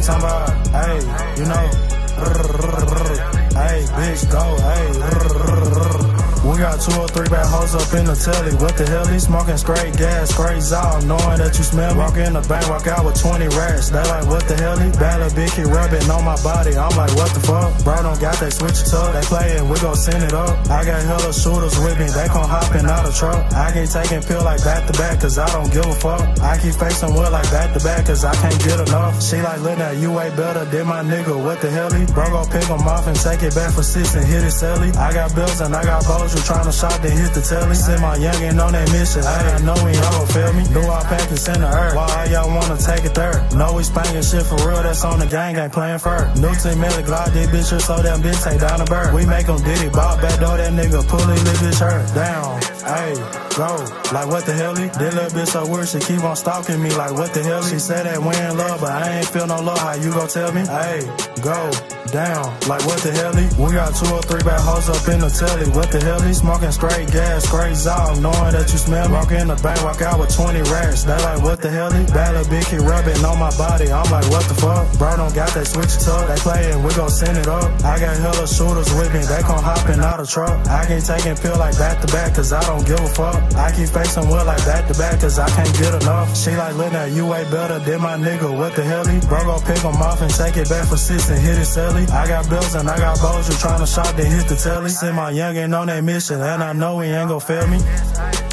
talking about? Hey, you know, hey, bitch, go, hey, we got 2 or 3 bad hoes up in the telly. What the hell? He smoking straight gas, straight out, knowing that you smell me. Walk in the bank, walk out with 20 rats. They like, what the hell? He bad little bitch, he rubbing on my body. I'm like, what the fuck? Bro, don't got that switch it up. They playin', we gon' send it up. I got hella shooters with me, they gon' hoppin' out the truck. I can't taking pill like back to back, cause I don't give a fuck. I keep facing wood like back to back, cause I can't get enough. She like, look now, you way better than my nigga. What the hell? He bro, gon' pick him off and take it back for 6 and hit it celly. I got bills and I got bows. You tryna shop, then hit the telly. Send my youngin' on that mission. I know he ain't gon' feel me. Do our package in the earth. Why y'all wanna take it there? Know we spankin' shit for real. That's on the gang, ain't playin' fair. New team, Millie Glock, these bitches so damn bitch take down the bird. We make 'em diddy, ball back door, that nigga pull it, little bitch hurt. Down, ayy, go. Like what the hell? This little bitch so weird, she keep on stalking me. Like what the hell? She said that we in love, but I ain't feel no love. How you gon' tell me? Ayy, go. Down, like what the hell? We got 2 or 3 bad hoes up in the telly. What the hell? He smoking straight gas, straight out, knowing that you smell me. Walk in the bank, walk out with 20 rats. They like, what the hell? Bad little bitch, he rubbing on my body. I'm like, what the fuck? Bro, don't got that switch it up. They playin', we gon' send it up. I got hella shooters with me, they gon' hoppin' out the truck. I can't taking pill like back to back, cause I don't give a fuck. I keep facing wood like back to back, cause I can't get enough. She like, look now, you way better than my nigga. What the hell? Bro, gon' pick him off and take it back for 6 and hit it celly. I got bills and I got bows. You tryna shop, then hit the telly. Send my youngin' on that mission, and I know he ain't gon' fail me.